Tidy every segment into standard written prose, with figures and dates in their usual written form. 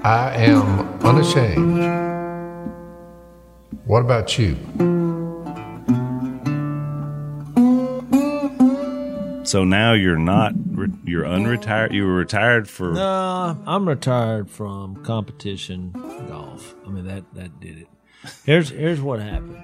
I am unashamed. What about you? So now you're not, you're unretired. You were retired for. No, I'm retired from competition golf. I mean, that did it. Here's what happened.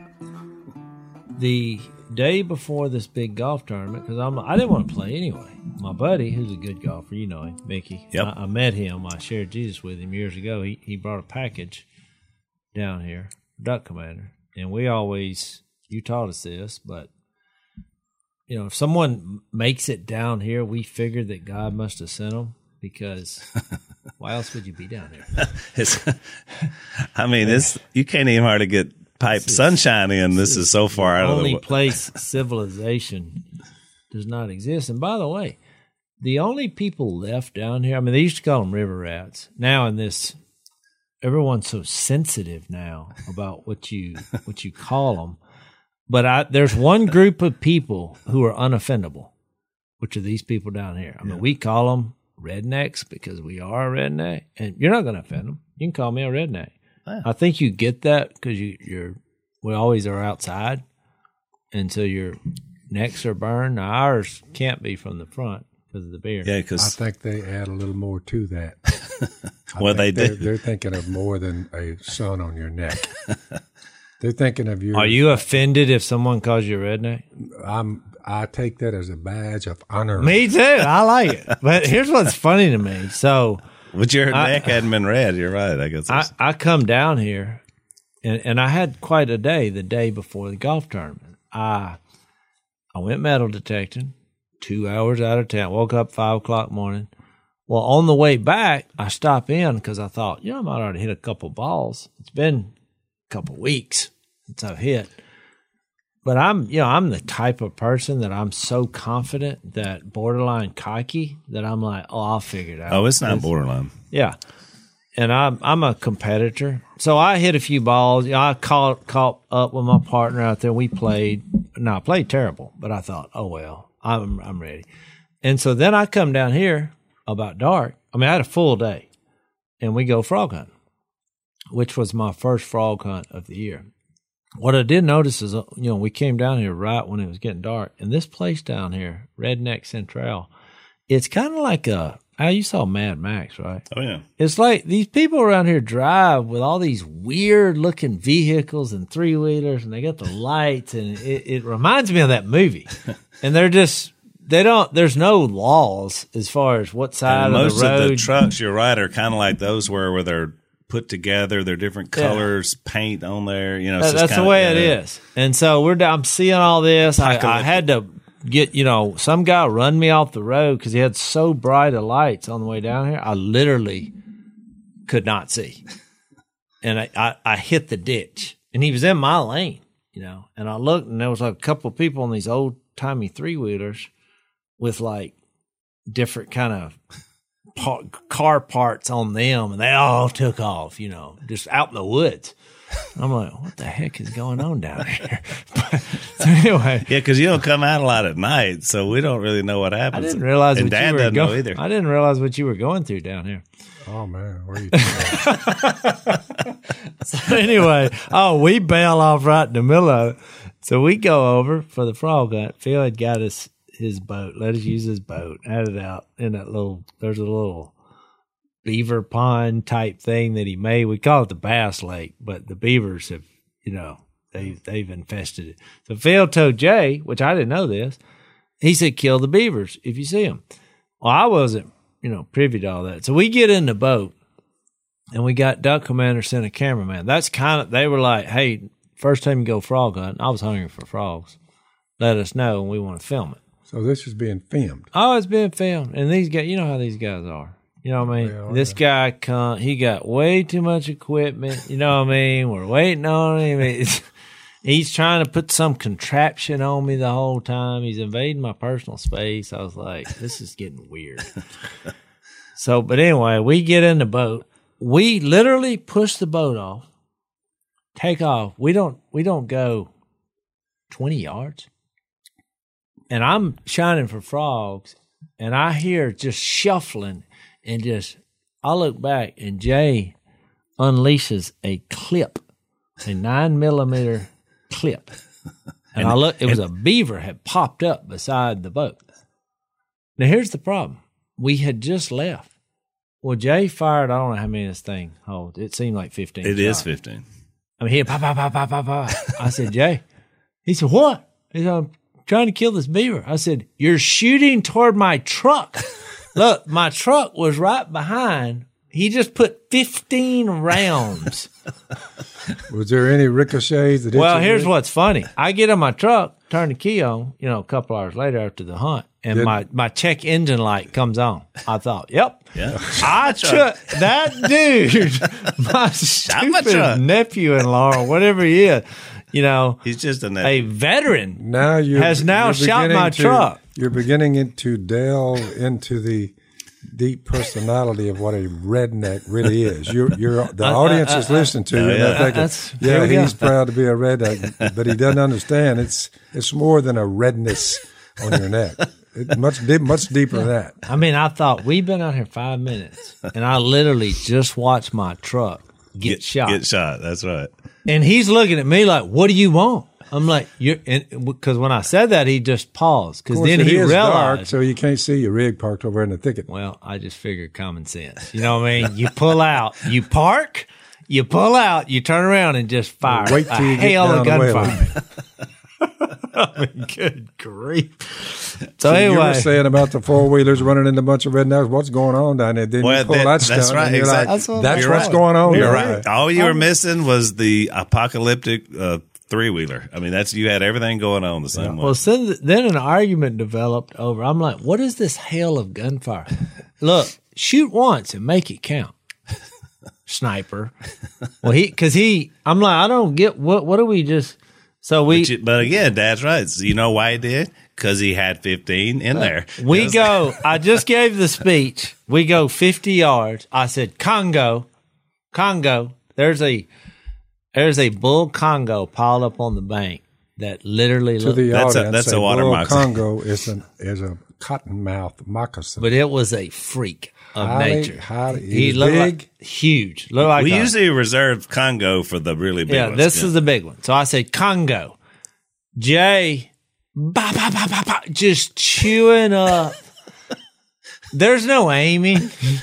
The day before this big golf tournament, because I didn't want to play anyway. My buddy, who's a good golfer, you know him, Mickey. Yep. I met him. I shared Jesus with him years ago. He brought a package down here, Duck Commander, and we always, you taught us this, but you know, if someone makes it down here, we figured that God must have sent them, because why else would you be down here? I mean, you can't even hardly get pipe sunshine in. This is so far out of the only place civilization does not exist. And by the way, the only people left down here, I mean, they used to call them river rats. Now in this, everyone's so sensitive now about what you call them. But there's one group of people who are unoffendable, which are these people down here. I mean, we call them rednecks because we are a redneck, and you're not going to offend them. You can call me a redneck. Yeah. I think you get that because we always are outside, and so your necks are burned. Now, ours can't be from the front because of the beer. Yeah, because I think they add a little more to that. Well, they do. They're thinking of more than a sun on your neck. They're thinking of you. Are you offended if someone calls you a redneck? I take that as a badge of honor. Me too. I like it. But here's what's funny to me. So, but your neck hadn't been red. You're right. I guess I come down here, and I had quite a day the day before the golf tournament. I went metal detecting, 2 hours out of town. Woke up 5 o'clock morning. Well, on the way back, I stopped in because I thought, I might already hit a couple balls. It's been a couple weeks since I've hit. But I'm the type of person that I'm so confident that borderline cocky that I'm like, I'll figure it out. Oh, it's not borderline. Yeah. And I'm a competitor. So I hit a few balls. I caught up with my partner out there. We played. No, I played terrible, but I thought, oh, well, I'm ready. And so then I come down here about dark. I mean, I had a full day, and we go frog hunting, which was my first frog hunt of the year. What I did notice is, we came down here right when it was getting dark, and this place down here, Redneck Central, it's kind of like you saw Mad Max, right? Oh, yeah. It's like these people around here drive with all these weird-looking vehicles and three-wheelers, and they got the lights, and it reminds me of that movie. And there's no laws as far as what side of the road. Most of the trucks, you're right, are kind of like those where they're put together, they're different colors, paint on there. That's the way it is. And so I'm seeing all this. I had to get, some guy run me off the road because he had so bright of lights on the way down here. I literally could not see. And I hit the ditch, and he was in my lane, and I looked, and there was like a couple of people on these old timey three-wheelers with like different kind of car parts on them, and they all took off, just out in the woods. I'm like, what the heck is going on down here? So anyway, yeah, because you don't come out a lot at night, so we don't really know what happens. I didn't realize and Dad doesn't know either. I didn't realize what you were going through down here. Oh man, where are you? So anyway, we bail off right in the middle of it. So we go over for the frog hunt. Phil had got us his boat, let us use his boat, had it out in that there's a little beaver pond type thing that he made. We call it the Bass Lake, but the beavers have, they've infested it. So Phil told Jay, which I didn't know this, he said, kill the beavers if you see them. Well, I wasn't, privy to all that. So we get in the boat, and we got Duck Commander sent a cameraman. They were like, hey, first time you go frog hunting, I was hungry for frogs. Let us know, and we want to film it. So this is being filmed. Oh, it's being filmed. And these guys, you know how these guys are. You know what I mean? This guy, he got way too much equipment. You know what I mean? We're waiting on him. He's trying to put some contraption on me the whole time. He's invading my personal space. I was like, this is getting weird. But anyway, we get in the boat. We literally push the boat off, take off. We don't go 20 yards. And I'm shining for frogs, and I hear just shuffling and just I look back and Jay unleashes a clip, a 9mm clip. And I look, it was a beaver had popped up beside the boat. Now, here's the problem. We had just left. Well, Jay fired, I don't know how many this thing holds. It seemed like 15. It is 15. I mean, he pop, pop, pop, pop, pop, pop. I said, Jay. He said, what? He said, I'm trying to kill this beaver. I said, you're shooting toward my truck. Look, my truck was right behind. He just put 15 rounds. Was there any ricochets? Well, here's what's funny. I get in my truck, turn the key on, a couple hours later after the hunt, and my check engine light comes on. I thought, yep. Yeah. I took that dude, my stupid nephew-in-law or whatever he is, he's just a veteran now has shot my truck. You're beginning to delve into the deep personality of what a redneck really is. The audience is listening to you, and they're thinking, he's proud to be a redneck, but he doesn't understand. It's more than a redness on your neck. It's much deeper than that. I mean, I thought we've been out here 5 minutes, and I literally just watched my truck get shot. Get shot. That's right. And he's looking at me like, "What do you want?" I'm like, because when I said that, he just paused because then he realized, dark, so you can't see your rig parked over in the thicket. Well, I just figured common sense. You know what I mean? You pull out, you park, you pull out, you turn around and just fire. Wait till you get down gunfire. I mean, good grief. So anyway, you were saying about the 4-wheelers running into a bunch of rednecks. What's going on down there? Then you pull that stuff. That's right. Exactly. That's what's going on. You're right. All you were missing was the apocalyptic 3-wheeler. I mean, you had everything going on the same way. Well, then an argument developed over. I'm like, what is this hail of gunfire? Look, shoot once and make it count. Sniper. Well, I'm like, I don't get what do we just. So but again, Dad's right. So you know why he did? Because he had 15 in there. I just gave the speech. We go 50 yards. I said, Congo. There's a bull Congo piled up on the bank that literally to the audience. That's a water moccasin. Congo is a cottonmouth moccasin. But it was a freak of nature. He looked big, huge. Looked like we usually reserve Congo for the really big ones. Yeah, this is the big one. So I said Congo. Jay, just chewing up. There's no aiming.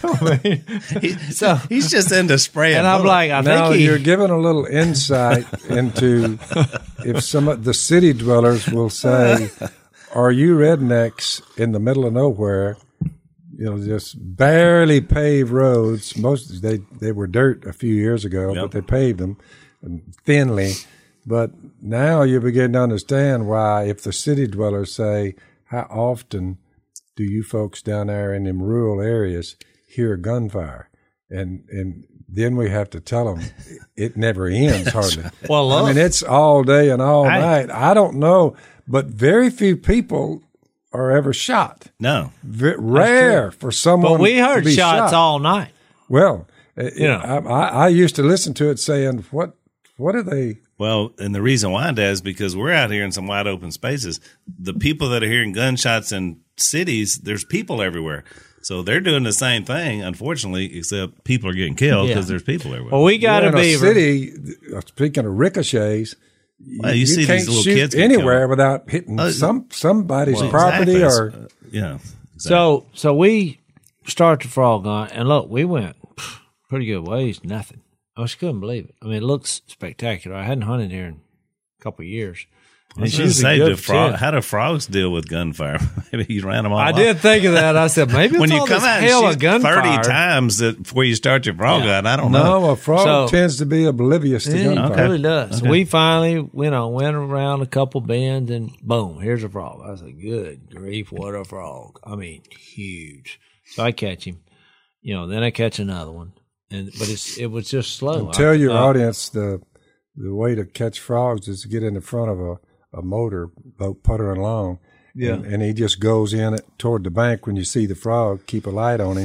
So he's just into spraying. And I'm like, I think you're giving a little insight into if some of the city dwellers will say, "Are you rednecks in the middle of nowhere?" Just barely paved roads. Most they were dirt a few years ago, but they paved them thinly. But now you begin to understand why, if the city dwellers say, "How often do you folks down there in them rural areas hear gunfire?" And then we have to tell them it never ends hardly. Well, look, I mean, it's all day and all night. I don't know, but very few people are ever shot. No. Rare for someone. But we heard to be shots shot. all night. Well, I used to listen to it saying, what are they? Well, and the reason why, Dad, is because we're out here in some wide open spaces. The people that are hearing gunshots in cities, there's people everywhere. So they're doing the same thing, unfortunately, except people are getting killed because there's people everywhere. Well, we got a beaver. City, speaking of ricochets, well, you see can't these little shoot kids anywhere without hitting somebody's property exactly. Exactly. So we start the frog hunt, and look, we went pretty good ways, nothing. I just couldn't believe it. I mean, it looks spectacular. I hadn't hunted here in a couple of years. I was going to say, how do frogs deal with gunfire? Maybe you ran them all I off. did think of that. I said, maybe it's when you all come this out hail and of shoot gunfire 30 times before you start your frog gun, I don't know. No, a frog tends to be oblivious to gunfire. It really does. Okay. We finally went around a couple bends, and boom, here's a frog. I said, good grief, what a frog. I mean, huge. So I catch him. Then I catch another one. But it was just slow. Tell your audience the way to catch frogs is to get in the front of a motor boat puttering along. Yeah. And he just goes in toward the bank when you see the frog, keep a light on him,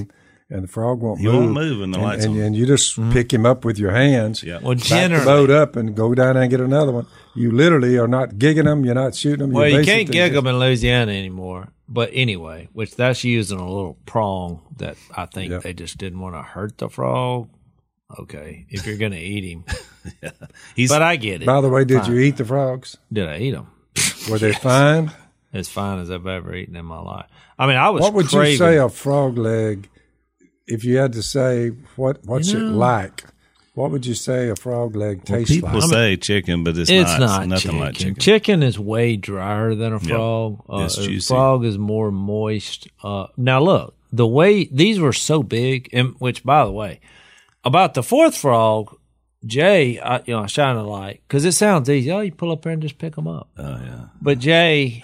and the frog won't He move. won't move when the lights and, on. and you just pick him up with your hands, Yeah. Well, back the generally, boat up, and go down there and get another one. You literally are not gigging them. You're not shooting them. well, you're you can't basically gig just- them in Louisiana anymore. But anyway, which that's using a little prong that I think Yep. they just didn't want to hurt the frog. Okay, if you're going to eat him. He's But I get it. By the way, did you eat the frogs? Did I eat them? Were they fine? As fine as I've ever eaten in my life. I mean, I was What would craving. you say a frog leg? If you had to say what's it like? What would you say a frog leg tastes people like? say chicken, but it's It's not nothing chicken. like chicken. Chicken is way drier than a frog. It's A juicy. frog is more moist. Now look, the way these were so big, and which by the way, about the fourth frog, Jay, I shine a light because it sounds easy. Oh, you pull up there and just pick them up. Oh yeah. But Jay,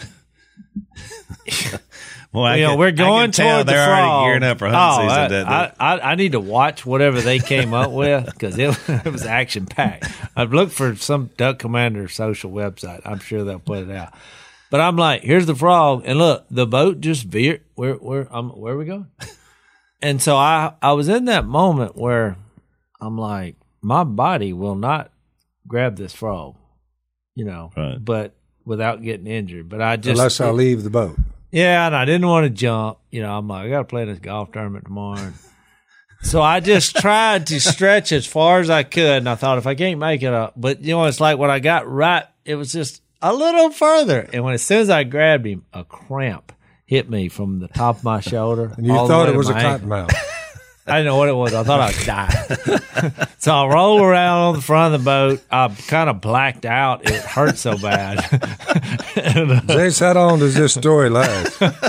Well, we're going tell toward the they're frog. already gearing up for hunting season. I need to watch whatever they came up with because it was action packed. I've looked for some Duck Commander social website. I'm sure they'll put it out. But I'm like, here's the frog, and look, the boat just veered. Where are we going? And so I was in that moment where I'm like, my body will not grab this frog, Right. but without getting injured. But I just Unless I leave the boat. yeah, and I didn't want to jump. I'm like, I got to play this golf tournament tomorrow. So I just tried to stretch as far as I could, and I thought if I can't make it up, but it's like when I got right, it was just a little further, and as soon as I grabbed him, a cramp hit me from the top of my shoulder. And you all the thought way it to was a my ankle. cottonmouth. I didn't know what it was. I thought I was dying. So I rolled around on the front of the boat. I kind of blacked out. It hurt so bad. Jace, how long does this story last? Well,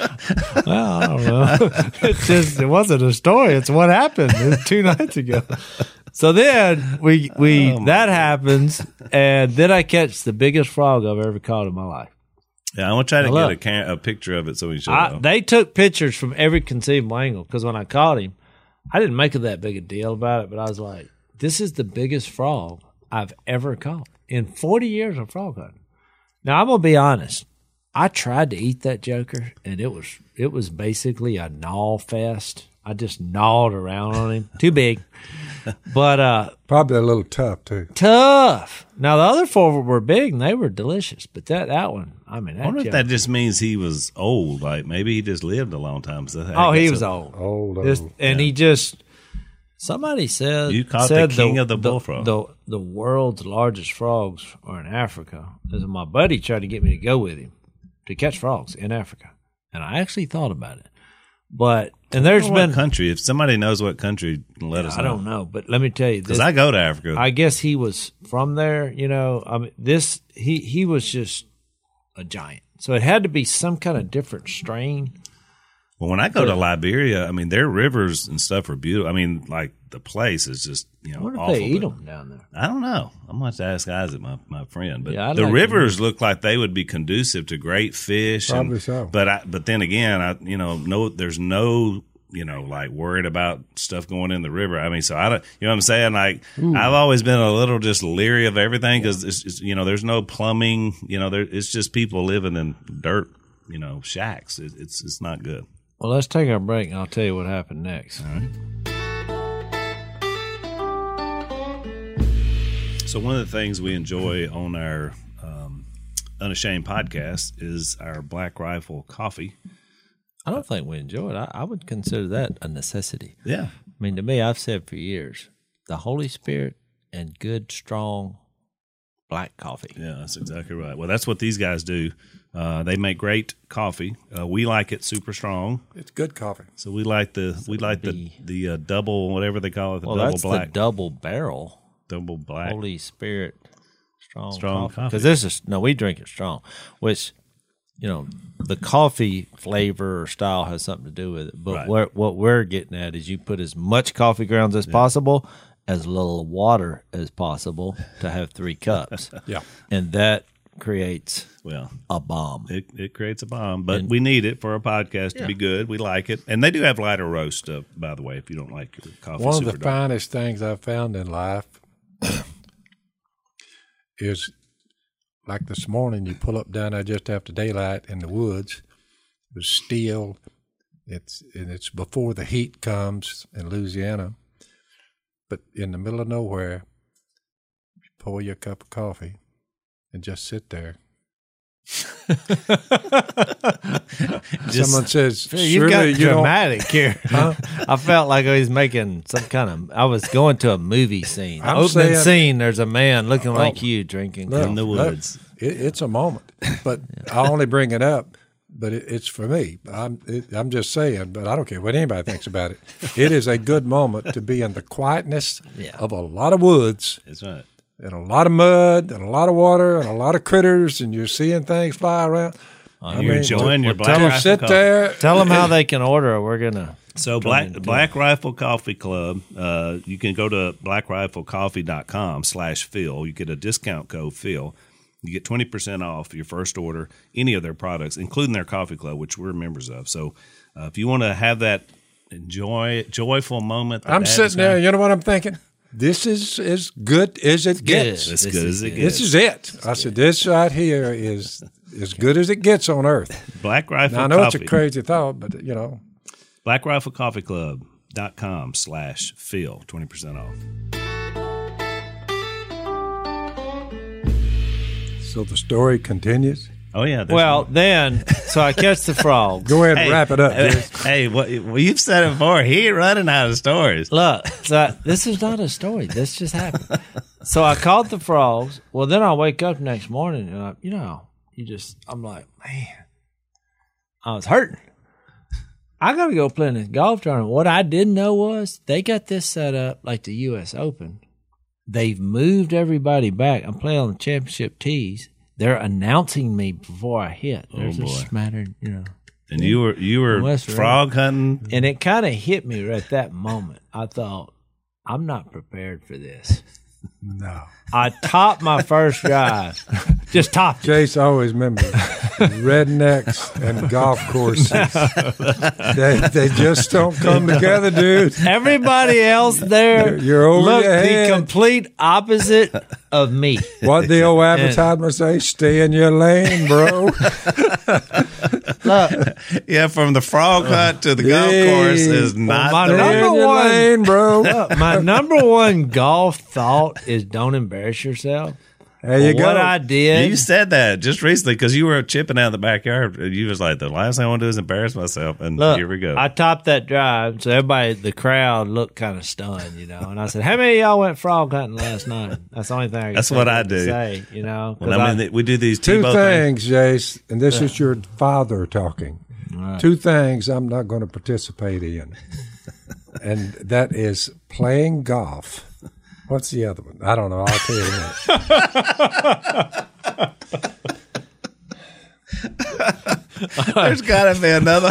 I don't know. It wasn't a story. It's what happened. It was 2 nights ago. So then we that happens, and then I catch the biggest frog I've ever caught in my life. Yeah, I want to try to Look. get a picture of it so we can show it. They took pictures from every conceivable angle because when I caught him, I didn't make that big a deal about it, but I was like, this is the biggest frog I've ever caught in 40 years of frog hunting. Now, I'm going to be honest. I tried to eat that joker, and it was basically a gnaw fest. I just gnawed around on him. Too big. But Probably a little tough, too. tough. Now, the other 4 were big, and they were delicious. But that one, I mean, I wonder if that just means he was old. Like maybe he just lived a long time. So he was old. Old. And he just somebody said You caught the king of the bullfrog. The world's largest frogs are in Africa. And my buddy tried to get me to go with him to catch frogs in Africa, and I actually thought about it. But there's been country. If somebody knows what country, let us know. I don't know, but let me tell you, Because I go to Africa. I guess he was from there. I mean, he was just a giant. So it had to be some kind of different strain. Well, when I go to Liberia, I mean, their rivers and stuff are beautiful. I mean, like the place is just, I wonder if awful. they eat but them down there. I don't know. I'm going to have to ask Isaac, my friend. But Yeah, I'd the like to rivers look like they would be conducive to great fish. Probably so. But then again, there's no, like worried about stuff going in the river. I mean, so I don't, you know what I'm saying? Like, I've always been a little just leery of everything because it's there's no plumbing. It's just people living in dirt, shacks. It's not good. Well, let's take our break, and I'll tell you what happened next. All right. So one of the things we enjoy on our Unashamed podcast is our Black Rifle coffee. I don't think we enjoy it. I would consider that a necessity. Yeah. I mean, to me, I've said for years, the Holy Spirit and good, strong black coffee. Yeah, that's exactly right. Well, that's what these guys do. They make great coffee. We like it super strong. It's good coffee. So we like the double, whatever they call it, the Well, double that's black. the double barrel Double black. Holy Spirit strong coffee. Because this is we drink it strong, which the coffee flavor or style has something to do with it. But Right. what we're getting at is you put as much coffee grounds as possible, as little water as possible to have 3 cups. Yeah. And that creates Well, a bomb. it creates a bomb, but we need it for our podcast to be good. We like it. And they do have lighter roast stuff, by the way, if you don't like your coffee One of super the dark. finest things I've found in life is like this morning, you pull up down there just after daylight in the woods. It was still, It's before the heat comes in Louisiana, but in the middle of nowhere, you pour your cup of coffee and just sit there. Someone says, You've got "Surely you don't." dramatic here. I felt like I was making some kind of. I was going to a movie scene. I'm Opening saying- scene. There's a man looking like you drinking. No, in the woods. It's a moment, but I only bring it up. But it's for me. I'm just saying. But I don't care what anybody thinks about it. It is a good moment to be in the quietness of a lot of woods. That's right. And a lot of mud, and a lot of water, and a lot of critters, and you're seeing things fly around. You're enjoying your Black To Rifle sit coffee. there. Tell them how they can order. We're gonna. So Black Rifle Coffee Club, you can go to blackriflecoffee.com/Phil. You get a discount code Phil. You get 20% off your first order, any of their products, including their coffee club, which we're members of. So if you want to have that joyful moment. that I'm Dad sitting is there. having, You know what I'm thinking? This is as good as it gets. as good as it This gets. is it. I said, this right here is as good as it gets on earth. Black Rifle Now, I know Coffee. it's a crazy thought, but you know. blackriflecoffeeclub.com/Phil, 20% off. So the story continues. Oh, yeah. there's Well, more. then, so I catch the frogs. Go ahead and wrap it up. Jason. Hey, well, you've said it before. He ain't running out of stories. Look, this is not a story. This just happened. So I caught the frogs. Well, then I wake up next morning and I'm like, man, I was hurting. I got to go play in this golf tournament. What I didn't know was they got this set up like the U.S. Open. They've moved everybody back. I'm playing on the championship tees. They're announcing me before I hit. There's a boy. smattered, And you were West frog hunting. and it kind of hit me right at that moment. I thought, I'm not prepared for this. No. I topped my first drive. Just topped it. Jace always remembers rednecks and golf courses. They just don't come together, dude. Everybody else there You're over looked your the head. complete opposite of me. What the old advertisement say? Stay in your lane, bro. Look, Yeah, from the frog hunt to the golf course is not my the number Stay in your one- lane, bro. look, my number one golf thought is don't embarrass yourself. There you What go. I did, You said that just recently because you were chipping out in the backyard. You was like, the last thing I want to do is embarrass myself. And look, here we go. I topped that drive, so everybody, the crowd looked kind of stunned, And I said, "How many of y'all went frog hunting last night?" That's the only thing I can That's what I do. say, 'cause Well, I mean, we do these Two Tebow things, Jace, and this is your father talking. Two things I'm not going to participate in, and that is playing golf. What's the other one? I don't know. I'll tell you that. There's got to be another.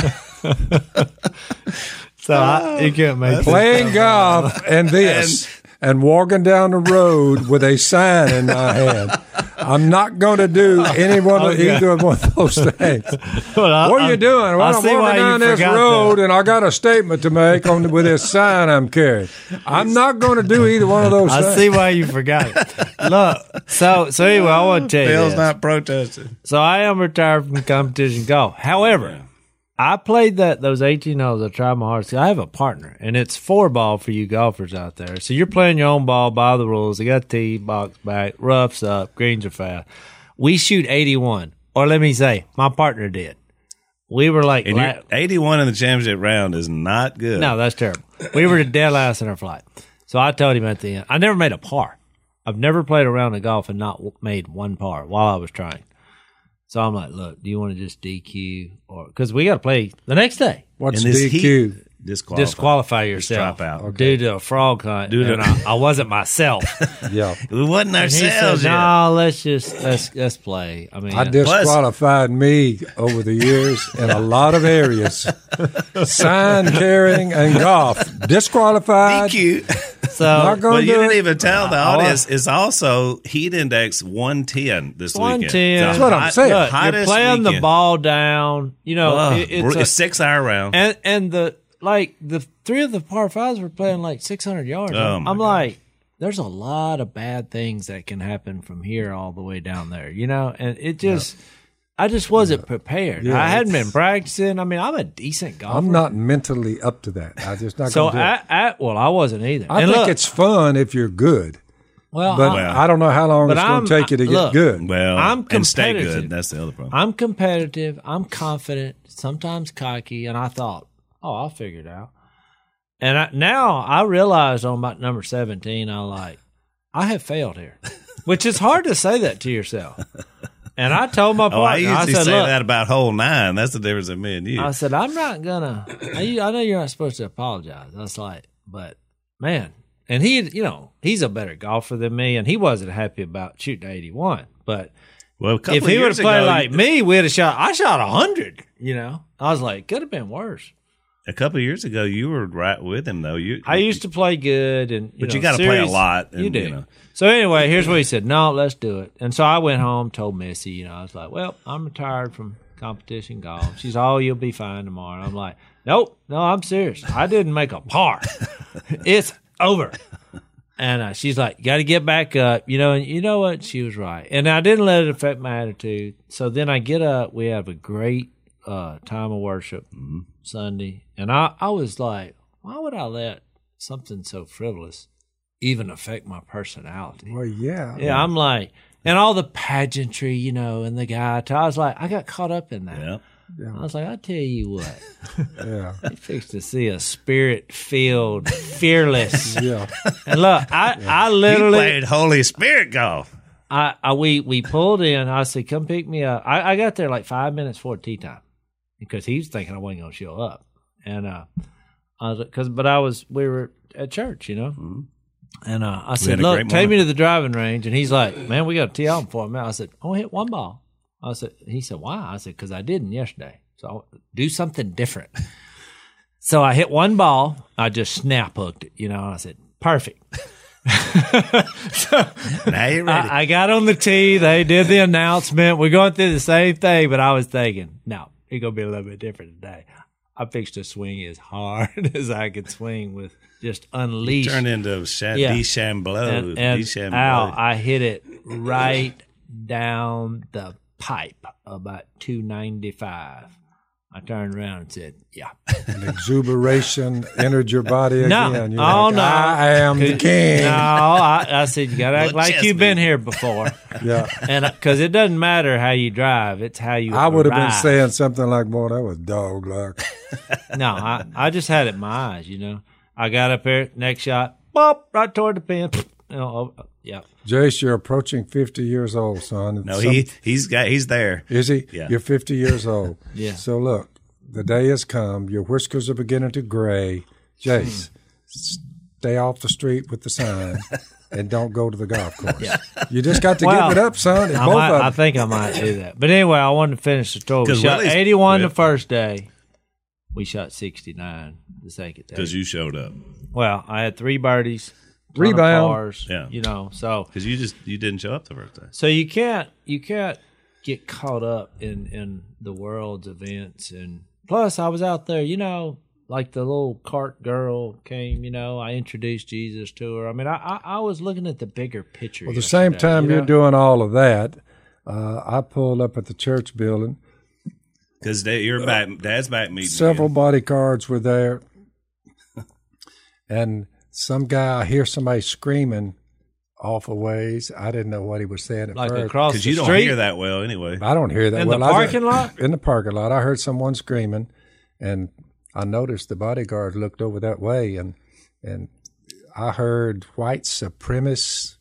So you can't make this Playing golf and this, and walking down the road with a sign in my hand. I'm not going to do either one of those things. What are you doing? Well, I'm walking down this road, and I got a statement to make with this sign I'm carrying. I'm not going to do either one of those I things. see why you forgot it. Look, so anyway, I want to tell you Bill's this. not protesting. So I am retired from competition golf. However, I played those 18 holes. I tried my hardest. I have a partner, and it's 4-ball for you golfers out there. So you're playing your own ball by the rules. They got tee, box back, roughs up, greens are fast. We shoot 81, or let me say, my partner did. We were like, And you're 81 in the championship round is not good. no, that's terrible. We were dead last in our flight. So I told him at the end, I never made a par. I've never played a round of golf and not made one par while I was trying. So I'm like, look, do you want to just DQ or because we got to play the next day? What's In this DQ? heat, disqualify Yourself. drop out. due to a frog hunt. And I wasn't myself. Yeah. We wasn't And he said, ourselves yet. no, let's play. I mean, I disqualified me over the years in a lot of areas. Sign carrying and golf. Disqualified. DQ. so Not going But to you do didn't it. even tell the audience it's also heat index 110 this weekend. 110. The That's what I'm saying. look, you're hottest playing the weekend. ball down. It's It's a a, 6-hour round. and the three of the par fives were playing like 600 yards. Oh, my I'm God. like, there's a lot of bad things that can happen from here all the way down there, and it just I just wasn't prepared. Yeah, I hadn't been practicing. I mean, I'm a decent golfer. I'm not mentally up to that. I just not So going to do it. well, I wasn't either. I And think look, it's fun if you're good, well, but I'm, I don't know how long but it's going to I'm- take you to look, get good. Well, I'm and stay competitive. good. That's the other problem. I'm competitive. I'm confident. Sometimes cocky, and I thought, oh, I'll figure it out. And now I realized on about number 17, I have failed here, which is hard to say that to yourself. And I told my Oh, I partner, usually said, say look, that about hole 9. That's the difference in me and you. I said, I'm not gonna. I know you're not supposed to apologize. I was like, but man, and he's a better golfer than me, and he wasn't happy about shooting 81. But Well, a couple if of he would years have played ago, like me, we'd have shot. I shot 100. I was like, could have been worse. a couple of years ago, you were right with him though. I used to play good, and But you gotta play a lot, and, You do. you know. So anyway, here's what he said. No, let's do it. And so I went home, told Missy. I was like, well, I'm retired from competition golf. She's, oh, you'll be fine tomorrow. I'm like, nope, no, I'm serious. I didn't make a par. It's over. And she's like, you got to get back up. And you know what? She was right. And I didn't let it affect my attitude. So then I get up. We have a great time of worship Sunday. And I was like, why would I let something so frivolous even affect my personality? Well, yeah. Yeah, I'm like, and all the pageantry, and the guy. I was like, I got caught up in that. Yeah. I was like, I tell you what, Yeah. you fixed to see a spirit-filled, fearless. Yeah. And look, I He literally, played Holy Spirit golf. we pulled in. I said, come pick me up. I got there like 5 minutes before tee time because he was thinking I wasn't going to show up, and we were at church, Mm-hmm. And I had said, a look, great take me moment. to the driving range. And he's like, man, we got to tee off for a minute. I said, I want to hit one ball. He said, why? I said, because I didn't yesterday. So I'll do something different. So I hit one ball. I just snap hooked it, I said, perfect. Now you're ready. I got on the tee. They did the announcement. We're going through the same thing, but I was thinking, no, it's going to be a little bit different today. I fixed to swing as hard as I could swing with just unleashed. Turned into DeChambeau. And Al, I hit it right down the pipe about 295. I turned around and said, yeah. And exuberation entered your body again. No. You're Oh, like, no. I am the king. No, I said, you got to act Little like chest you've been beat. here before. Yeah. And because it doesn't matter how you drive, it's how you I would have been arrive. saying something like, boy, that was dog luck. No, I just had it in my eyes, I got up there, next shot, bop, right toward the pin. Yeah. Jace, you're approaching 50 years old, son. No, he's there. Is he? Yeah. You're 50 years old. Yeah. So look, the day has come. Your whiskers are beginning to gray. Jace, stay off the street with the sign and don't go to the golf course. Yeah. You just got to Well, give it up, son. And both I of them. think I might do that. But anyway, I wanted to finish the story. We 'Cause shot Willie's 81 the quit. first day. We shot 69 the second day. Because you showed up. Well, I had 3 birdies, ton of Rebound. pars, Yeah. so Because you didn't show up the first day. so you can't get caught up in the world's events. And plus, I was out there, like the little cart girl came, I introduced Jesus to her. I mean, I was looking at the bigger picture. Well, the same yesterday, time you're doing all of that, I pulled up at the church building. Because Dad's back meeting. Several again. bodyguards were there. And some guy, I hear somebody screaming off a ways. I didn't know what he was saying at like first. across the Because you don't street. hear that well anyway. I don't hear that In well. the I parking lot? In the parking lot. I heard someone screaming, and I noticed the bodyguard looked over that way, and I heard white supremacists,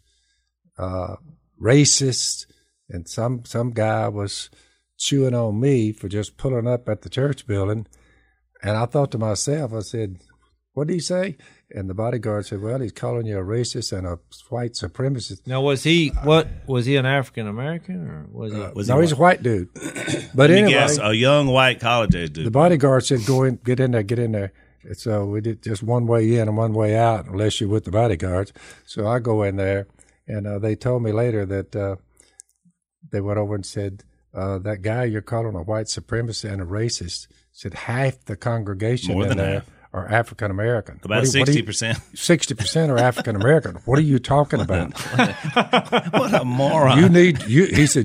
racists, and some guy was chewing on me for just pulling up at the church building. And I thought to myself, I said, what did he say? And the bodyguard said, well, he's calling you a racist and a white supremacist. Now, was he an African American or was he? No, he's a white dude. But Let me anyway, guess, a young white college age the dude. bodyguard said, go in, get in there. So we did just one way in and one way out, unless you're with the bodyguards. So I go in there, and they told me later that they went over and said, that guy you're calling a white supremacist and a racist, said half the congregation More in than there half. are African American. About 60%. 60% are African American. What are you talking about? What a moron. He said,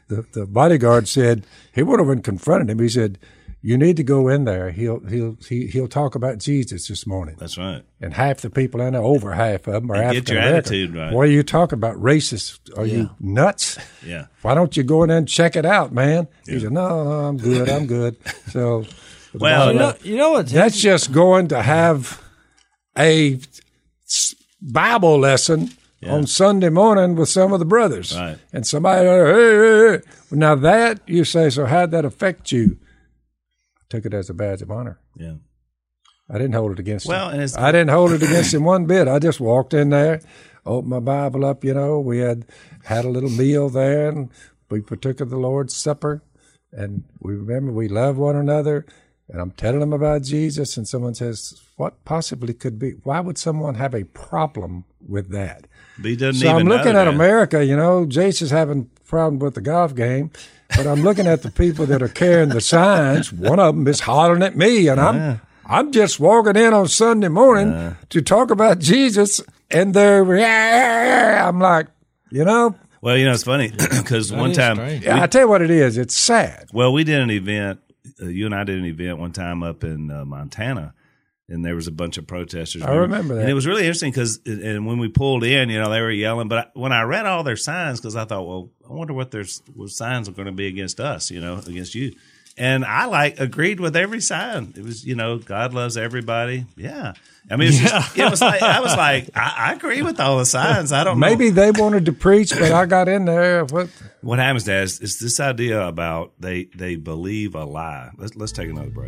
the bodyguard said, he went over and confronted him. He said, you need to go in there. He'll talk about Jesus this morning. That's right. And half the people in there, over half of them, are And get African your American. attitude right. What are you talking about? Racist? Are you nuts? Yeah. Why don't you go in there and check it out, man? He said, no, I'm good. So, Well, You know what's that's just going to have a Bible lesson on Sunday morning with some of the brothers. Right. And somebody, hey. Now that, you say, so how'd that affect you? I took it as a badge of honor. yeah. I didn't hold it against Well, him. and it's- I didn't hold it against him one bit. I just walked in there, opened my Bible up, we had a little meal there, and we partook of the Lord's Supper, and we remember we love one another, and I'm telling them about Jesus, and someone says, what possibly could be? Why would someone have a problem with that? But he doesn't So even I'm looking know at that. America, Jace is having a problem with the golf game, but I'm looking at the people that are carrying the signs. One of them is hollering at me, and I'm just walking in on Sunday morning to talk about Jesus, and I'm like, Well, it's funny because one is time, strange. I tell you what it is. It's sad. well, we did an event. You and I did an event one time up in Montana, and there was a bunch of protesters. I remember that. And it was really interesting because, and when we pulled in, they were yelling. But when I read all their signs, because I thought, well, I wonder what signs are going to be against us, against you. And I agreed with every sign. It was, God loves everybody. Yeah. I mean, it was like, I agree with all the signs. I don't know. Maybe they wanted to preach, but I got in there. What happens, Dad, is this idea about they believe a lie. Let's take another break.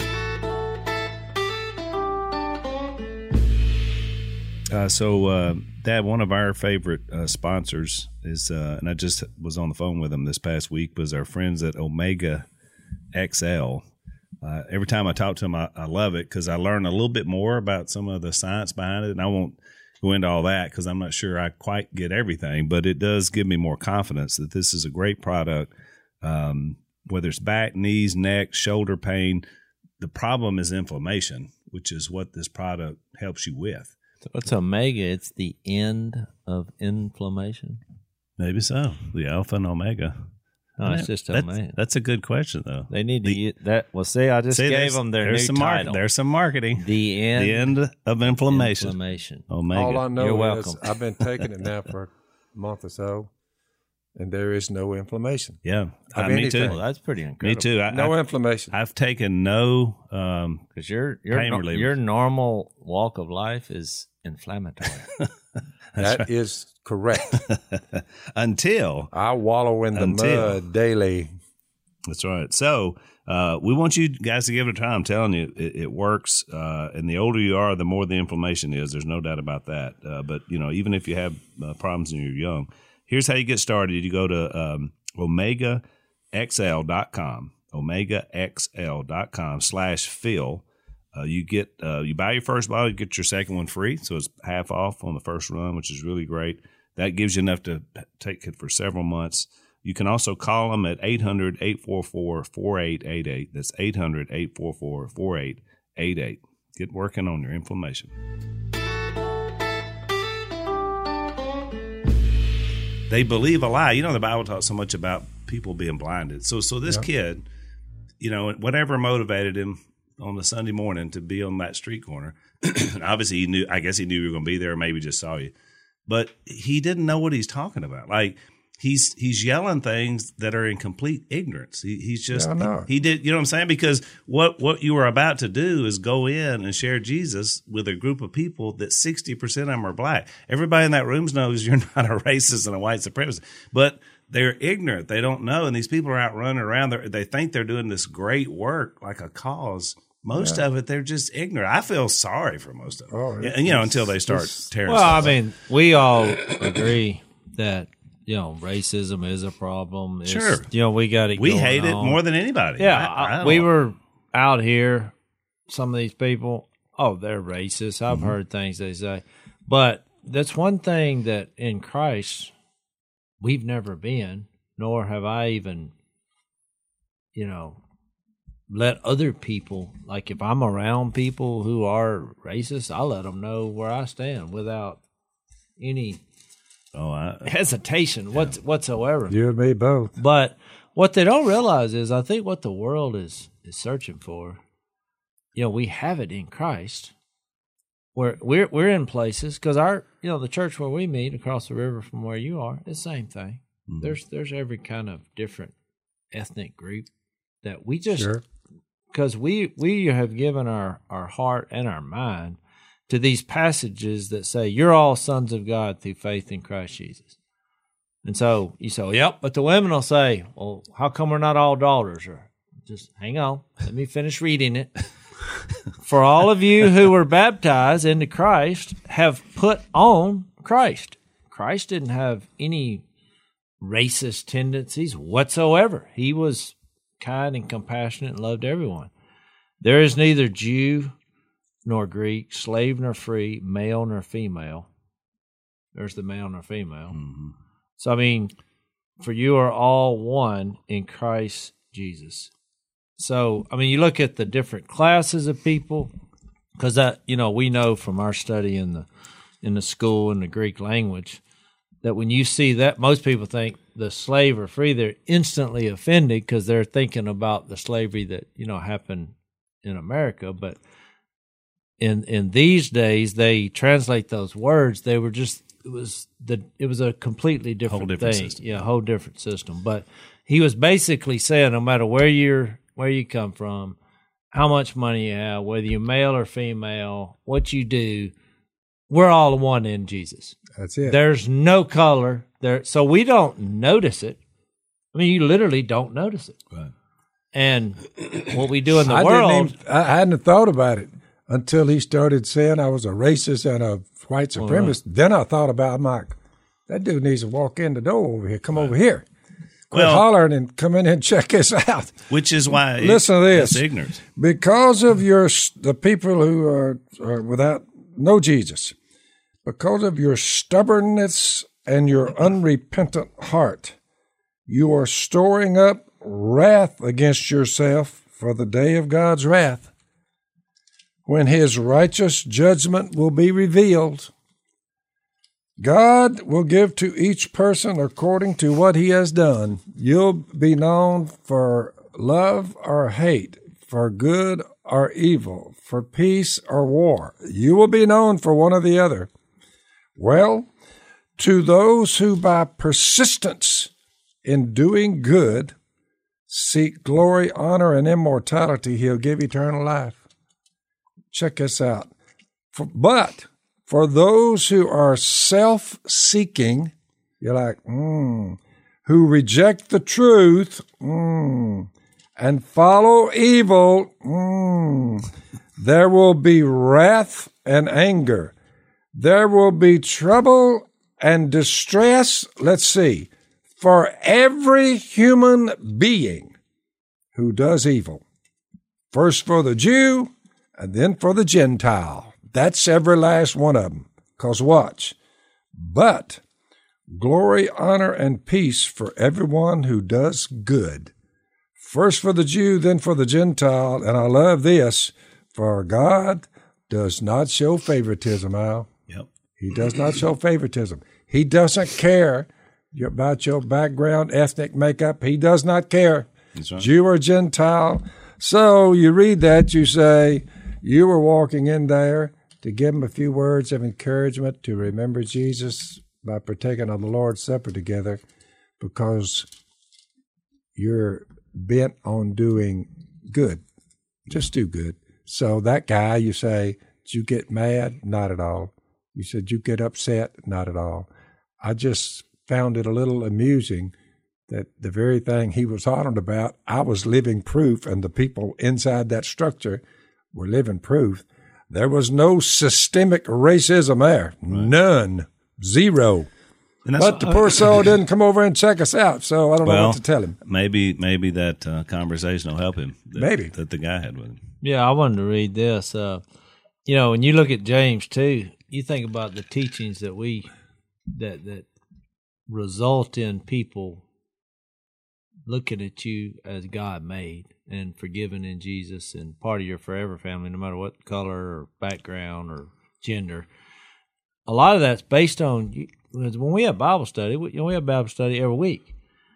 Dad, one of our favorite sponsors is, and I just was on the phone with them this past week, was our friends at Omega XL. Every time I talk to them, I love it because I learn a little bit more about some of the science behind it, and I won't go into all that because I'm not sure I quite get everything, but it does give me more confidence that this is a great product. Whether it's back, knees, neck, shoulder pain, the problem is inflammation, which is what this product helps you with. So what's Omega? It's the end of inflammation. Maybe so. The alpha and omega. No, it's just Omega. That's a good question, though. They need to use that. Well, see, I just gave them their new title. There's some marketing. The end of inflammation. Omega. All I know You're is welcome. I've been taking it now for a month or so, and there is no inflammation. Yeah, Of me anything. too. Well, that's pretty incredible. Me too. No inflammation. I've taken no. Because your Pain relievers. your normal walk of life is inflammatory. That is correct. Until I wallow in the mud daily. that's right. So we want you guys to give it a try. I'm telling you, it works. And the older you are, the more the inflammation is. There's no doubt about that. But even if you have problems when you're young, here's how you get started. You go to OmegaXL.com, OmegaXL.com/Phil. You buy your first bottle, you get your second one free, so it's half off on the first run, which is really great. That gives you enough to take it for several months. You can also call them at 800-844-4888. That's 800-844-4888. Get working on your inflammation. They believe a lie. The Bible talks so much about people being blinded. So this kid, whatever motivated him on the Sunday morning to be on that street corner. Obviously, he knew. I guess he knew you were going to be there, or maybe just saw you, but he didn't know what he's talking about. Like he's yelling things that are in complete ignorance. He's just he did. You know what I'm saying? Because what you were about to do is go in and share Jesus with a group of people that 60% of them are black. Everybody in that room knows you're not a racist and a white supremacist, but they're ignorant. They don't know. And these people are out running around. They think they're doing this great work, like a cause. Most of it, they're just ignorant. I feel sorry for most of them. Until they start tearing Well, stuff I mean, we all agree that, racism is a problem. It's, Sure. We got it. We hate it more than anybody. Yeah. We were out here, some of these people, they're racist. I've heard things they say. But that's one thing that in Christ, we've never been, nor have I even, let other people, like if I'm around people who are racist, I let them know where I stand without any hesitation whatsoever. You and me both. But What they don't realize is, I think what the world is searching for, we have it in Christ. We're in places because the church where we meet across the river from where you are, it's the same thing. Mm-hmm. There's every kind of different ethnic group that we just, because we have given our heart and our mind to these passages that say you're all sons of God through faith in Christ Jesus. And so you say, yep, but the women will say, well, how come we're not all daughters? Or just hang on, let me finish reading it. For all of you who were baptized into Christ have put on Christ. Christ didn't have any racist tendencies whatsoever. He was kind and compassionate and loved everyone. There is neither Jew nor Greek, slave nor free, male nor female. There's the male nor female. Mm-hmm. So, for you are all one in Christ Jesus. So, you look at the different classes of people, because that, we know from our study in the school in the Greek language that when you see that, most people think the slave or free, they're instantly offended because they're thinking about the slavery that, happened in America. But in these days, they translate those words. They were just, it was a completely different thing. System. Yeah, a whole different system. But he was basically saying, no matter where you come from, how much money you have, whether you're male or female, what you do, we're all one in Jesus. That's it. There's no color there, so we don't notice it. You literally don't notice it. Right. And what we do in the world, I hadn't thought about it until he started saying I was a racist and a white supremacist. Then I thought about, I'm like, that dude needs to walk in the door over here. Come over here. Quit hollering and come in and check us out. Which is why listen to this. It's ignorance. Because of the people who are without no Jesus, because of your stubbornness and your unrepentant heart, you are storing up wrath against yourself for the day of God's wrath, when his righteous judgment will be revealed. God will give to each person according to what he has done. You'll be known for love or hate, for good or evil, for peace or war. You will be known for one or the other. Well, to those who by persistence in doing good seek glory, honor, and immortality, he'll give eternal life. Check this out. But for those who are self-seeking, you're like, who reject the truth, and follow evil, there will be wrath and anger. There will be trouble and distress, let's see, for every human being who does evil. First for the Jew, and then for the Gentile. That's every last one of them. Because watch. But glory, honor, and peace for everyone who does good. First for the Jew, then for the Gentile. And I love this. For God does not show favoritism, Al. Yep. He does not show favoritism. He doesn't care about your background, ethnic makeup. He does not care. That's right. Jew or Gentile. So you read that, you say, you were walking in there to give them a few words of encouragement to remember Jesus by partaking of the Lord's Supper together, because you're bent on doing good. Just do good. So that guy, you say, did you get mad? Not at all. You said, you get upset? Not at all. I just found it a little amusing that the very thing he was honored about, I was living proof, and the people inside that structure were living proof. There was no systemic racism there. Right. None. Zero. But the poor soul didn't come over and check us out, so I don't know what to tell him. Maybe that conversation will help him. That the guy had with him. Yeah, I wanted to read this. When you look at James 2, you think about the teachings that result in people looking at you as God made and forgiven in Jesus and part of your forever family, no matter what color or background or gender. A lot of that's based on when we have Bible study. We have Bible study every week.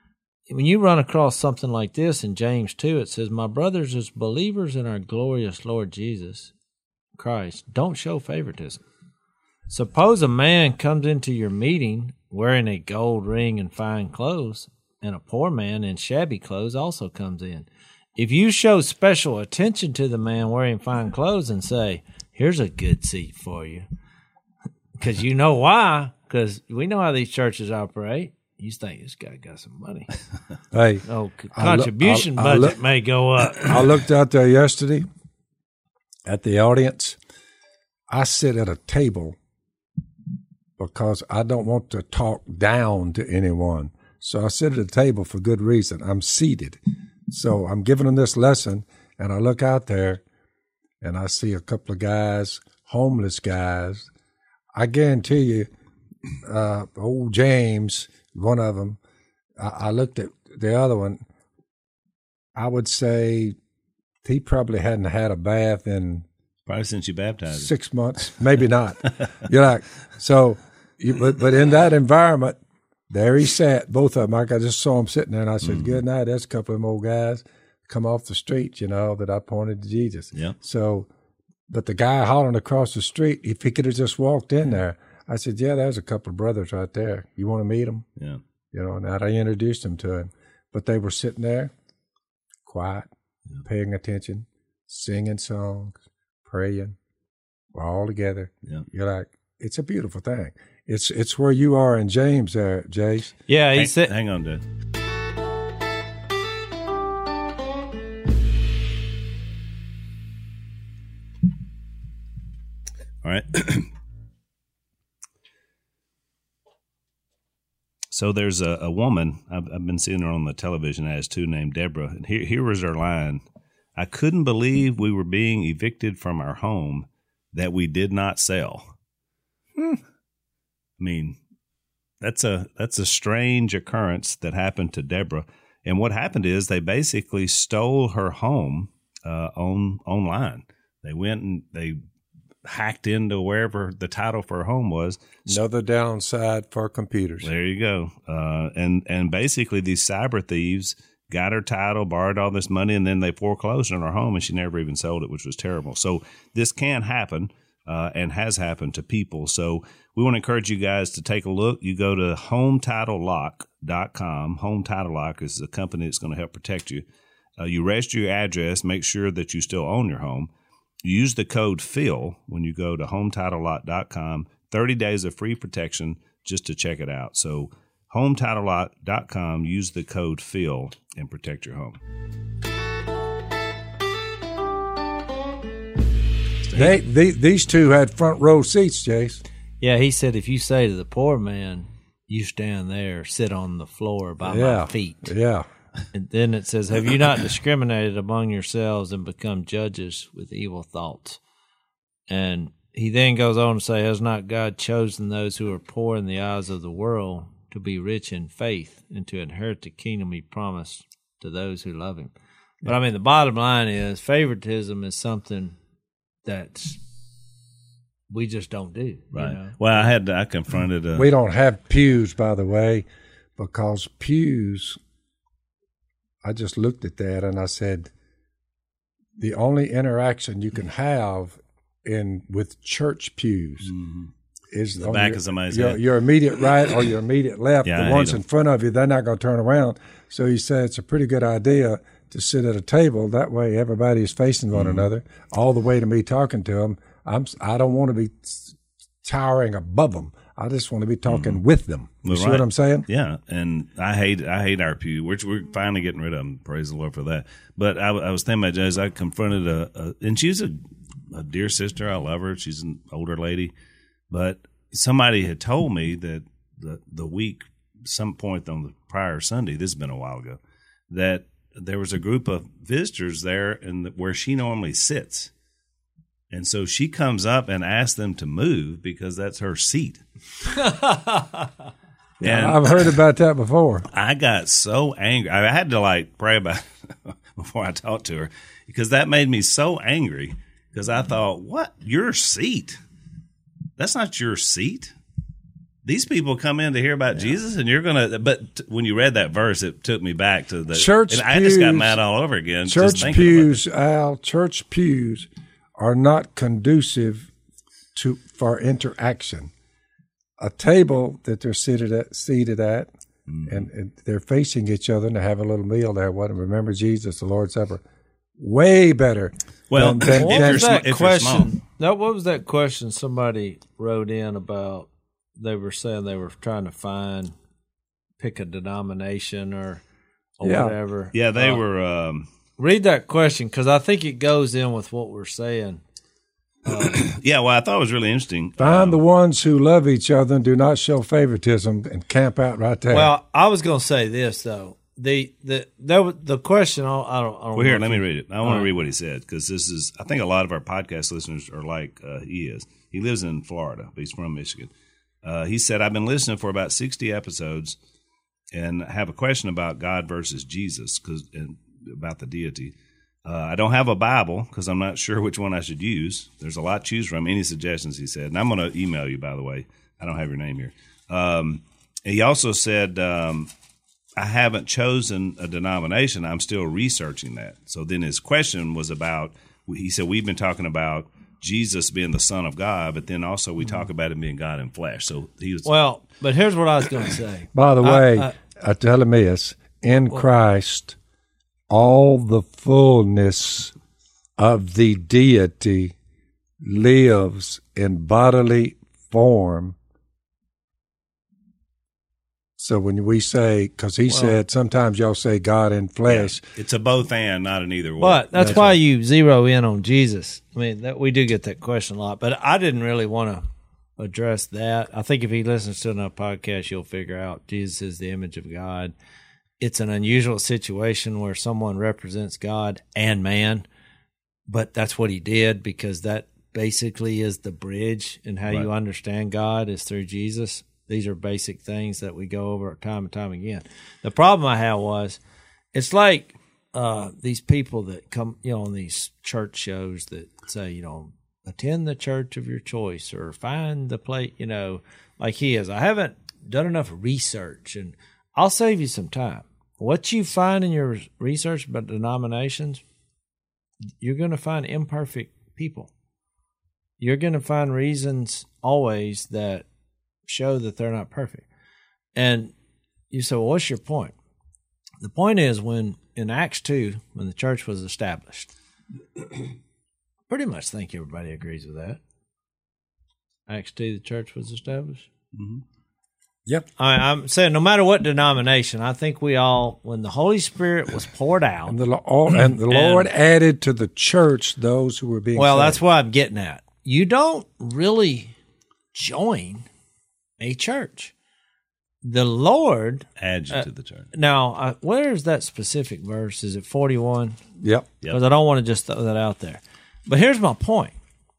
when you run across something like this in James 2, it says, "My brothers, as believers in our glorious Lord Jesus Christ, don't show favoritism. Suppose a man comes into your meeting wearing a gold ring and fine clothes, and a poor man in shabby clothes also comes in. If you show special attention to the man wearing fine clothes and say, 'Here's a good seat for you,' because you know why, because we know how these churches operate. You think this guy got some money. Hey, contribution budget may go up." I looked out there yesterday at the audience. I sit at a table because I don't want to talk down to anyone. So I sit at a table for good reason. I'm seated. So I'm giving them this lesson, and I look out there, and I see a couple of guys, homeless guys. I guarantee you, old James, one of them, I looked at the other one. I would say he probably hadn't had a bath in probably since you baptized him. 6 months, maybe not. You're like, so, but in that environment, there he sat, both of them. I just saw him sitting there, and I said, "Good night." That's a couple of them old guys come off the street, that I pointed to Jesus. Yeah. So, but the guy hollering across the street, if he could have just walked in there, I said, "Yeah, there's a couple of brothers right there. You want to meet them?" Yeah. And I introduced them to him. But they were sitting there, quiet, paying attention, singing songs, praying. We're all together. Yeah. You're like, it's a beautiful thing. It's where you are in James there, Jace. Yeah, he said. Hang on, Dad. All right. So there's a woman, I've been seeing her on the television as too, named Deborah. And here was her line. "I couldn't believe we were being evicted from our home that we did not sell." I mean, that's a strange occurrence that happened to Deborah. And what happened is they basically stole her home online. They went and they hacked into wherever the title for her home was. Another downside for computers. There you go. And basically these cyber thieves got her title, borrowed all this money, and then they foreclosed on her home, and she never even sold it, which was terrible. So this can happen and has happened to people. So we want to encourage you guys to take a look. You go to HomeTitleLock.com. Home Title Lock is a company that's going to help protect you. You register your address, make sure that you still own your home. Use the code PHIL when you go to HomeTitleLock.com. 30 days of free protection just to check it out. So HomeTitleLock.com, use the code PHIL and protect your home. These two had front row seats, Jace. Yeah, he said, if you say to the poor man, "You stand there, sit on the floor by my feet." Yeah. And then it says, "Have you not discriminated among yourselves and become judges with evil thoughts?" And he then goes on to say, "Has not God chosen those who are poor in the eyes of the world to be rich in faith and to inherit the kingdom he promised to those who love him?" But I mean, the bottom line is favoritism is something that we just don't do. Right. Well, I confronted we don't have pews, by the way, because pews, I just looked at that and I said, the only interaction you can have with church pews is the back of somebody's head. Your immediate right or your immediate left. Yeah, the ones in front of you, they're not going to turn around. So he said it's a pretty good idea to sit at a table. That way everybody is facing one another all the way to me talking to them. I don't want to be towering above them. I just want to be talking with them. You see what I'm saying? Yeah, and I hate our pew. We're finally getting rid of them. Praise the Lord for that. But I was thinking about as I confronted and she's a dear sister. I love her. She's an older lady. But somebody had told me that the week, some point on the prior Sunday, this has been a while ago, that there was a group of visitors there where she normally sits. And so she comes up and asks them to move because that's her seat. And I've heard about that before. I got so angry. I had to pray about it before I talked to her because that made me so angry because I thought, what? Your seat? That's not your seat. these people come in to hear about Jesus, and you're going to. But when you read that verse, it took me back to the church. And I just got mad all over again. Church pews, Al. Church pews are not conducive for interaction. A table that they're seated at, and they're facing each other, and they have a little meal there. What? Remember Jesus, the Lord's Supper. Way better. Well, what was that question? What was that question somebody wrote in about? They were saying they were trying to pick a denomination or whatever. Yeah, they were. Read that question because I think it goes in with what we're saying. Yeah, well, I thought it was really interesting. Find the ones who love each other and do not show favoritism, and camp out right there. Well, I was going to say this though. The question. I don't. Well, here, let me read it. I want to read what he said because this is. I think a lot of our podcast listeners are like he is. He lives in Florida, but he's from Michigan. He said, "I've been listening for about 60 episodes, and I have a question about God versus Jesus and about the deity. I don't have a Bible because I'm not sure which one I should use. There's a lot to choose from. Any suggestions?" He said, and I'm going to email you, by the way. I don't have your name here. He also said, I haven't chosen a denomination. I'm still researching that. So then his question was about, he said, we've been talking about Jesus being the Son of God, but then also we talk about him being God in flesh. So he was. Well, but here's what I was going to say. By the way, I tell him this, in Christ, all the fullness of the deity lives in bodily form. So when we say, because he said sometimes y'all say God in flesh. Yeah, it's a both and, not an either or. But that's why you zero in on Jesus. I mean, we do get that question a lot, but I didn't really want to address that. I think if he listens to enough podcasts, you'll figure out Jesus is the image of God. It's an unusual situation where someone represents God and man, but that's what he did because that basically is the bridge in how you understand God is through Jesus. These are basic things that we go over time and time again. The problem I had was, it's like these people that come, on these church shows that say, attend the church of your choice or find the place, like he is. I haven't done enough research, and I'll save you some time. What you find in your research about denominations, you're going to find imperfect people. You're going to find reasons always that show that they're not perfect. And you say, well, what's your point? The point is when in Acts 2, when the church was established, pretty much think everybody agrees with that. Acts 2, the church was established. Mm-hmm. Yep. I'm saying no matter what denomination, I think we all, when the Holy Spirit was poured out. And the Lord added to the church those who were being saved. That's what I'm getting at. You don't really join a church. The Lord adds you to the church. Now, where is that specific verse? Is it 41? Yep. Because I don't want to just throw that out there. But here's my point.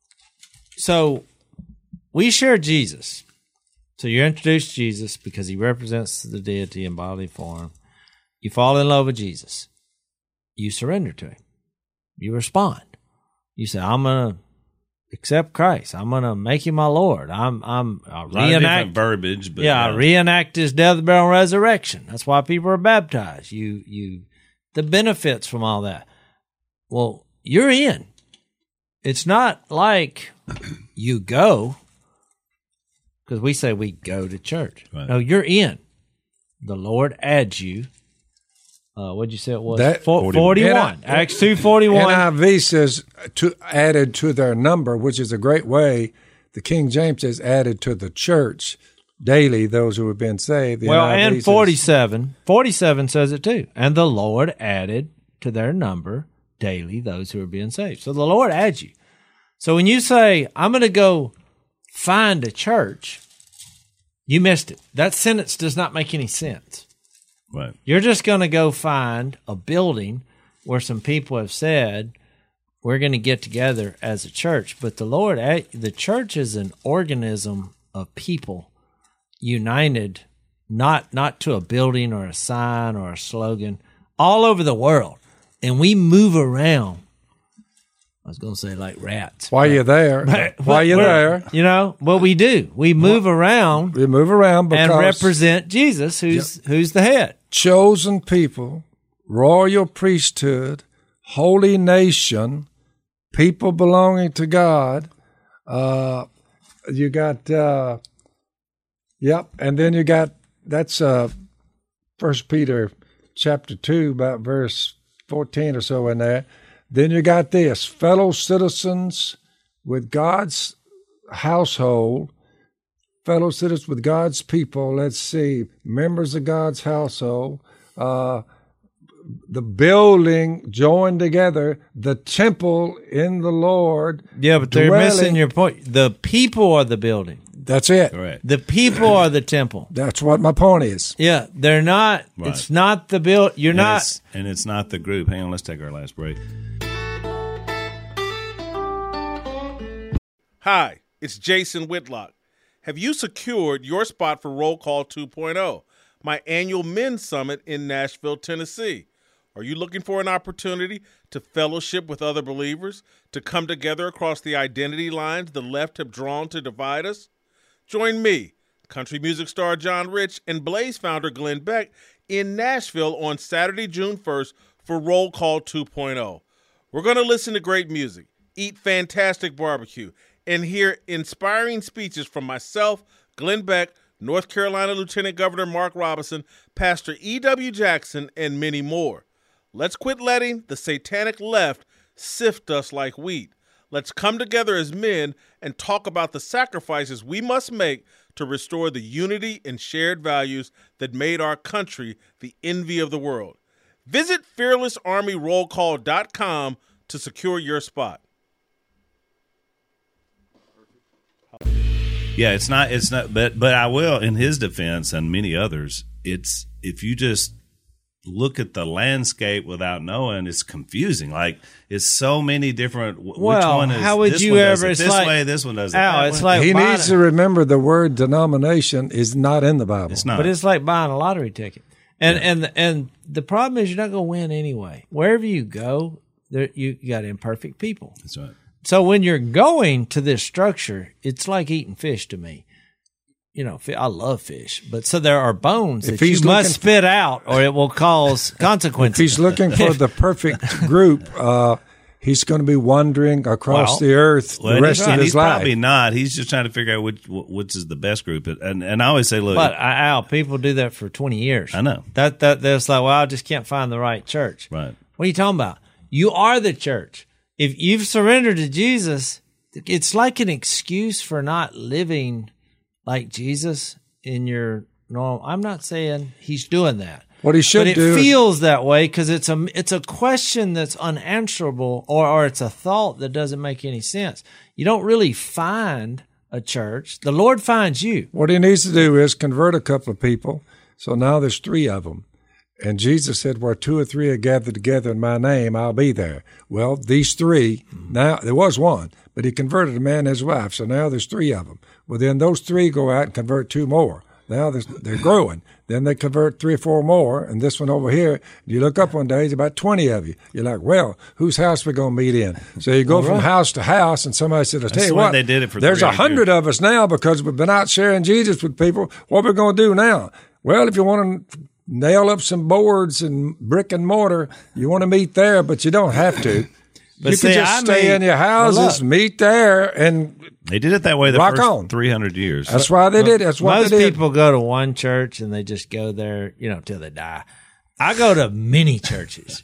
So we share Jesus. So you're introduced to Jesus because he represents the deity in bodily form. You fall in love with Jesus. You surrender to him. You respond. You say, I'm going to accept Christ. I'm going to make him my Lord. I reenact verbiage, but I reenact his death, burial, and resurrection. That's why people are baptized. The benefits from all that. Well, you're in. It's not like you go, because we say we go to church. Right. No, you're in. The Lord adds you. What'd you say it was? 41. Acts 2:41. NIV says added to their number, which is a great way. The King James says added to the church daily those who have been saved. And 47. 47 says it too. And the Lord added to their number daily those who are being saved. So the Lord adds you. So when you say, I'm going to go find a church, you missed it. That sentence does not make any sense. Right. You're just going to go find a building where some people have said, we're going to get together as a church. But the church is an organism of people united, not to a building or a sign or a slogan, all over the world. And we move around I was going to say like rats. While you're there, You know, what we do, we move around we move around because and represent Jesus, who's the head. Chosen people, royal priesthood, holy nation, people belonging to God. You got, and then you got, that's 1 Peter chapter 2, about verse 14 or so in there. Then you got this, fellow citizens with God's household, fellow citizens with God's people, let's see, members of God's household, the building joined together, the temple in the Lord. Yeah, but they're missing your point. The people are the building. That's it. Correct. The people are the temple. That's what my point is. Yeah, they're not. Right. It's not the build. You're not. And it's not the group. Hang on, let's take our last break. Hi, it's Jason Whitlock. Have you secured your spot for Roll Call 2.0, my annual men's summit in Nashville, Tennessee? Are you looking for an opportunity to fellowship with other believers, to come together across the identity lines the left have drawn to divide us? Join me, country music star John Rich, and Blaze founder Glenn Beck in Nashville on Saturday, June 1st for Roll Call 2.0. We're going to listen to great music, eat fantastic barbecue, and hear inspiring speeches from myself, Glenn Beck, North Carolina Lieutenant Governor Mark Robinson, Pastor E.W. Jackson, and many more. Let's quit letting the satanic left sift us like wheat. Let's come together as men and talk about the sacrifices we must make to restore the unity and shared values that made our country the envy of the world. Visit fearlessarmyrollcall.com to secure your spot. Yeah, it's not, but I will, in his defense and many others, it's, if you just look at the landscape without knowing, it's confusing. Like, it's so many different, which one is, how would this you one does ever, it it's this like, way, this one does it Al, that it's way. like He buying needs to remember the word denomination is not in the Bible. It's not. But it's like buying a lottery ticket. And the problem is you're not going to win anyway. Wherever you go, there you got imperfect people. That's right. So when you're going to this structure, it's like eating fish to me. You know, I love fish, but so there are bones that you must spit out or it will cause consequences. If he's looking for the perfect group, he's going to be wandering across the earth the rest of his he's life. Probably not. He's just trying to figure out which is the best group. And I always say, look. But Al, people do that for 20 years. I know. That's like, well, I just can't find the right church. Right. What are you talking about? You are the church. If you've surrendered to Jesus, it's like an excuse for not living like Jesus in your normal. I'm not saying he's doing that. What he should do, but it feels that way because it's a question that's unanswerable, or it's a thought that doesn't make any sense. You don't really find a church. The Lord finds you. What he needs to do is convert a couple of people. So now there's 3 of them. And Jesus said, where 2 or 3 are gathered together in my name, I'll be there. Well, these 3, now there was 1, but he converted a man and his wife. So now there's 3 of them. Well, then those 3 go out and convert 2 more. Now they're growing. Then they convert 3 or 4 more. And this one over here, you look up one day, it's about 20 of you. You're like, well, whose house we going to meet in? So you go from house to house, and somebody said, I'll tell you what, they did it for there's 100 of us now because we've been out sharing Jesus with people. What are we going to do now? Well, if you want to nail up some boards and brick and mortar, you want to meet there, but you don't have to. But you can just stay in your houses, meet there, and they did it that way the first on. 300 years. That's why they did. That's why most they did. people go to one church and they just go there, till they die. I go to many churches,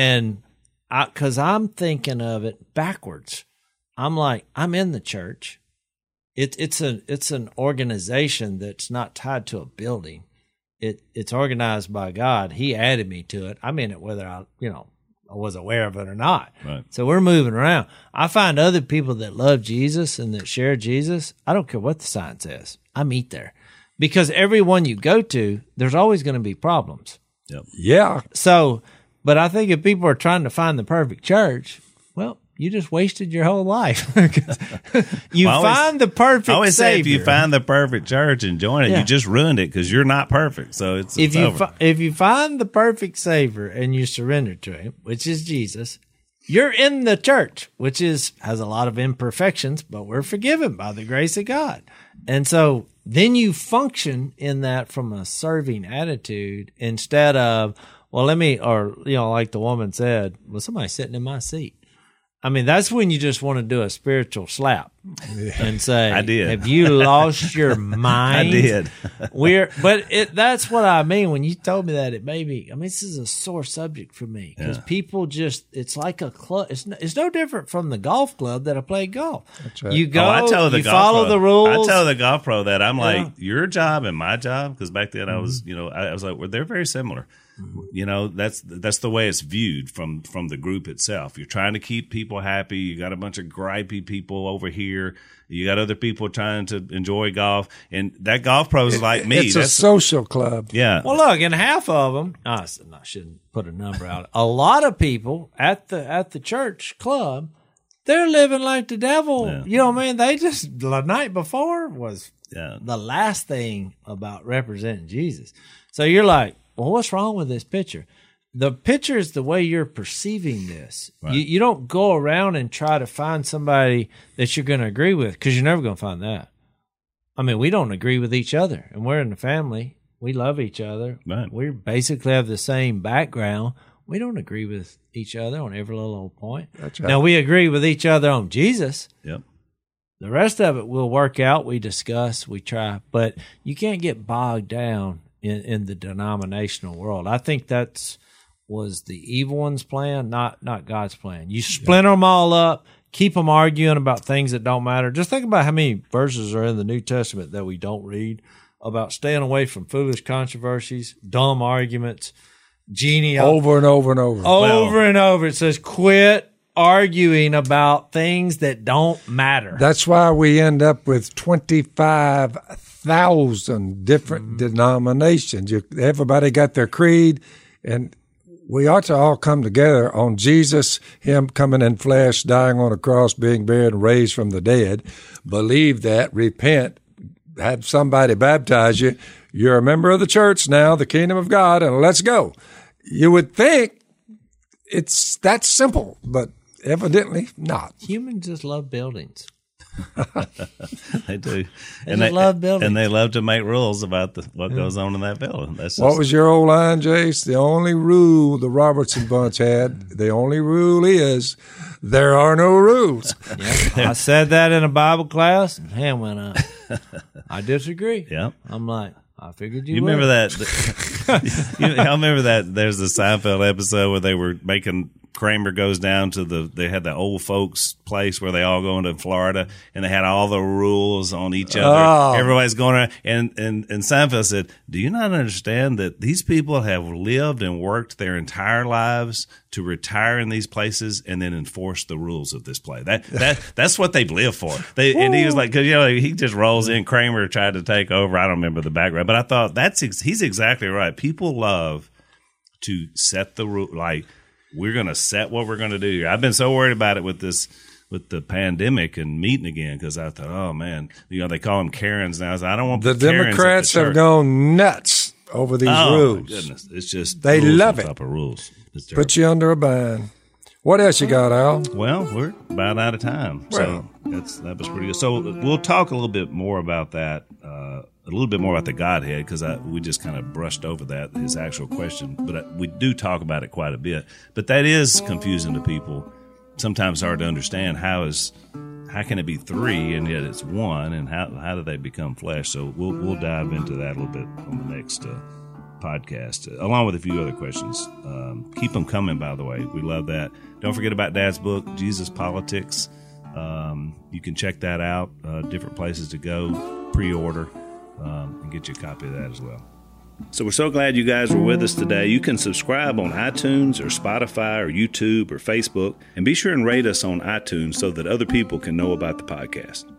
because I'm thinking of it backwards. I'm like, I'm in the church. It's an organization that's not tied to a building. It's organized by God. He added me to it. I'm in it whether I was aware of it or not. Right. So we're moving around. I find other people that love Jesus and that share Jesus. I don't care what the sign says. I meet there because everyone you go to, there's always going to be problems. Yep. Yeah. So, but I think if people are trying to find the perfect church, well, you just wasted your whole life. You find the perfect I always Savior. say if you find the perfect church and join it, you just ruined it because you're not perfect. So it's over. If you find the perfect Savior and you surrender to Him, which is Jesus, You're in the church, which has a lot of imperfections, but we're forgiven by the grace of God. And so then you function in that from a serving attitude instead of, well, like the woman said, well, somebody's sitting in my seat. I mean, that's when you just want to do a spiritual slap and say, I did. Have you lost your mind? I did. That's what I mean. When you told me that, it made me, this is a sore subject for me because people it's like a club. It's no different from the golf club that I play golf. That's right. You go, I tell the you golf follow pro, the rules. I tell the golf pro that I'm like, your job and my job, because back then I was, I was like, well, they're very similar. That's the way it's viewed from the group itself. You're trying to keep people happy. You got a bunch of gripey people over here. You got other people trying to enjoy golf, and that golf pro is like me. It's a social club. Yeah. Well, look, and half of them, I shouldn't put a number out. A lot of people at the church club, they're living like the devil. Yeah. You know what I mean? They just, the night before was Yeah. the last thing about representing Jesus. So you're like, well, what's wrong with this picture? The picture is the way you're perceiving this. Right. You don't go around and try to find somebody that you're going to agree with because you're never going to find that. We don't agree with each other, and we're in the family. We love each other. Right. We basically have the same background. We don't agree with each other on every little point. That's right. Now, we agree with each other on Jesus. Yep. The rest of it will work out. We discuss, we try, but you can't get bogged down in the denominational world. I think was the evil one's plan, not God's plan. You splinter them all up, keep them arguing about things that don't matter. Just think about how many verses are in the New Testament that we don't read about staying away from foolish controversies, dumb arguments, Over and over and over. Over and over. It says, quit arguing about things that don't matter. That's why we end up with 25,000 different denominations. Everybody got their creed, and we ought to all come together on Jesus, him coming in flesh, dying on a cross, being buried, and raised from the dead. Believe that, repent, have somebody baptize you. You're a member of the church now, the kingdom of God, and let's go. You would think it's that simple, but evidently not. Humans just love buildings. They do. They love buildings. And they love to make rules about what goes on in that building. That's just, What was your old line, Jace? The only rule the Robertson bunch had, the only rule is there are no rules. Yeah, I said that in a Bible class, and hand went up. I disagree. Yeah. I'm like, I figured you You would. remember that? I remember that. There's the Seinfeld episode where they were making Kramer goes down to they had the old folks place where they all go into Florida, and they had all the rules on each other. Oh. Everybody's going around, and Seinfeld said, "Do you not understand that these people have lived and worked their entire lives to retire in these places and then enforce the rules of this place? That's what they've lived for." And he was like, because he just rolls in. Kramer tried to take over. I don't remember the background, but I thought he's exactly right. People love to set the rule, like, we're going to set what we're going to do here. I've been so worried about it with the pandemic and meeting again, because I thought, oh man, they call them Karens now. I don't want The Karens Democrats at the have church. gone nuts over these Oh rules. my goodness, it's just They rules love on it. top of rules. It's terrible. Put you under a bind. What else you got, Al? Well, we're about out of time, so that was pretty good. So we'll talk a little bit more about that, a little bit more about the Godhead, because we just kind of brushed over that, his actual question, but we do talk about it quite a bit. But that is confusing to people. Sometimes hard to understand how can it be three and yet it's one, and how do they become flesh? So we'll dive into that a little bit on the next podcast, along with a few other questions. Keep them coming, by the way. We love that. Don't forget about Dad's book, Jesus Politics. You can check that out, different places to go, pre-order, and get you a copy of that as well. So we're so glad you guys were with us today. You can subscribe on iTunes or Spotify or YouTube or Facebook, and be sure and rate us on iTunes so that other people can know about the podcast.